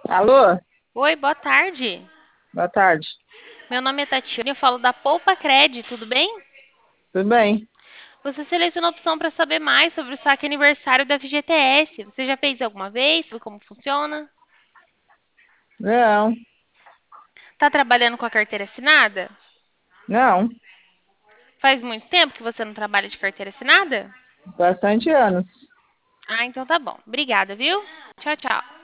Alô? Oi, boa tarde. Boa tarde. Meu nome é Tatiana e eu falo da Poupa Cred, tudo bem? Tudo bem? Você selecionou a opção para saber mais sobre o saque aniversário da FGTS. Você já fez alguma vez? Sabe como funciona? Não, Tá trabalhando com a carteira assinada? não. Faz muito tempo que você não trabalha de carteira assinada? Bastante anos. Ah, então tá bom. Obrigada, viu? Tchau, tchau.